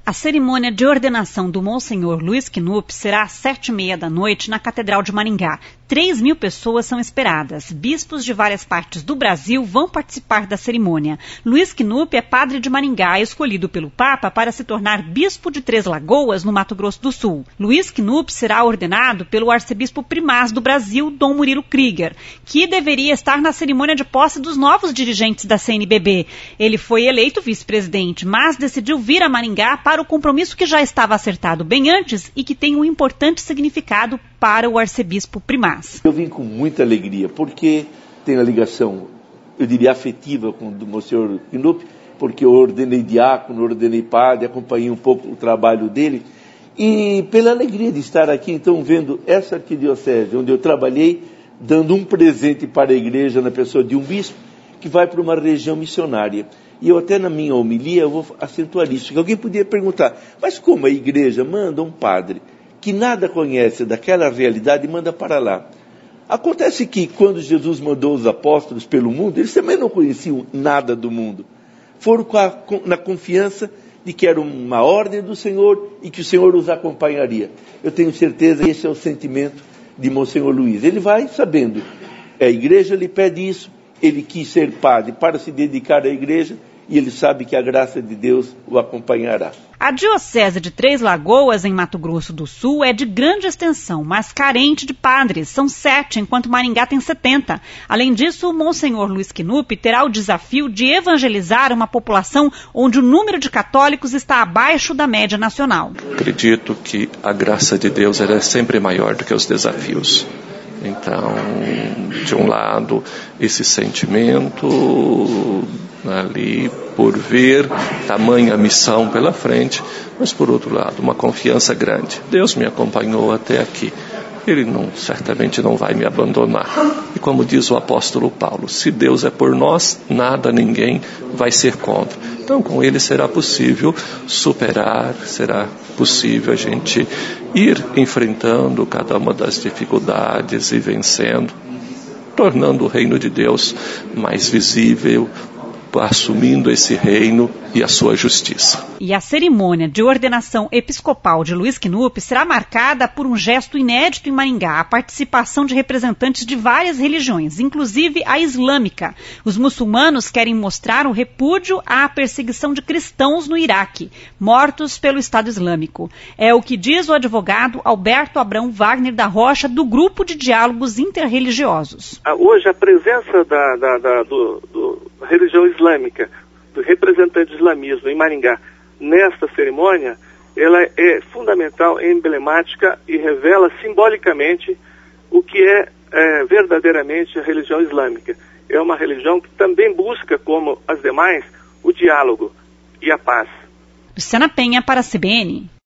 A cerimônia de ordenação do Monsenhor Luiz Knupp será às 19h30 na Catedral de Maringá. 3.000 pessoas são esperadas. Bispos de várias partes do Brasil vão participar da cerimônia. Luiz Knupp é padre de Maringá, escolhido pelo Papa para se tornar bispo de Três Lagoas, no Mato Grosso do Sul. Luiz Knupp será ordenado pelo arcebispo primaz do Brasil, Dom Murilo Krieger, que deveria estar na cerimônia de posse dos novos dirigentes da CNBB. Ele foi eleito vice-presidente, mas decidiu vir a Maringá para o compromisso que já estava acertado bem antes e que tem um importante significado para o arcebispo primaz. Eu vim com muita alegria, porque tenho a ligação, eu diria, afetiva com o Monsenhor Knupp, porque eu ordenei diácono, ordenei padre, acompanhei um pouco o trabalho dele, e pela alegria de estar aqui, então, vendo essa arquidiocese, onde eu trabalhei, dando um presente para a igreja na pessoa de um bispo, que vai para uma região missionária. E eu até na minha homilia eu vou acentuar isso, que alguém podia perguntar, mas como a igreja manda um padre que nada conhece daquela realidade e manda para lá? Acontece que quando Jesus mandou os apóstolos pelo mundo, eles também não conheciam nada do mundo. Foram na confiança de que era uma ordem do Senhor e que o Senhor os acompanharia. Eu tenho certeza que esse é o sentimento de Monsenhor Luiz. Ele vai sabendo, a igreja lhe pede isso, ele quis ser padre para se dedicar à igreja, e ele sabe que a graça de Deus o acompanhará. A Diocese de Três Lagoas, em Mato Grosso do Sul, é de grande extensão, mas carente de padres. São 7, enquanto Maringá tem 70. Além disso, o Monsenhor Luiz Knupp terá o desafio de evangelizar uma população onde o número de católicos está abaixo da média nacional. Acredito que a graça de Deus é sempre maior do que os desafios. Então, de um lado, esse sentimento ali por ver tamanha missão pela frente, mas por outro lado, uma confiança grande. Deus me acompanhou até aqui. Ele certamente não vai me abandonar. E como diz o apóstolo Paulo, se Deus é por nós, nada, ninguém vai ser contra. Então, com ele será possível superar, será possível a gente ir enfrentando cada uma das dificuldades e vencendo, tornando o reino de Deus mais visível, assumindo esse reino e a sua justiça. E a cerimônia de ordenação episcopal de Luiz Knupp será marcada por um gesto inédito em Maringá, a participação de representantes de várias religiões, inclusive a islâmica. Os muçulmanos querem mostrar o repúdio à perseguição de cristãos no Iraque, mortos pelo Estado Islâmico. É o que diz o advogado Alberto Abrão Wagner da Rocha, do Grupo de Diálogos Interreligiosos. Hoje a presença da religião islâmica, do representante do islamismo em Maringá, nesta cerimônia, ela é fundamental, é emblemática e revela simbolicamente o que é verdadeiramente a religião islâmica. É uma religião que também busca, como as demais, o diálogo e a paz. Luciana Penha para a CBN.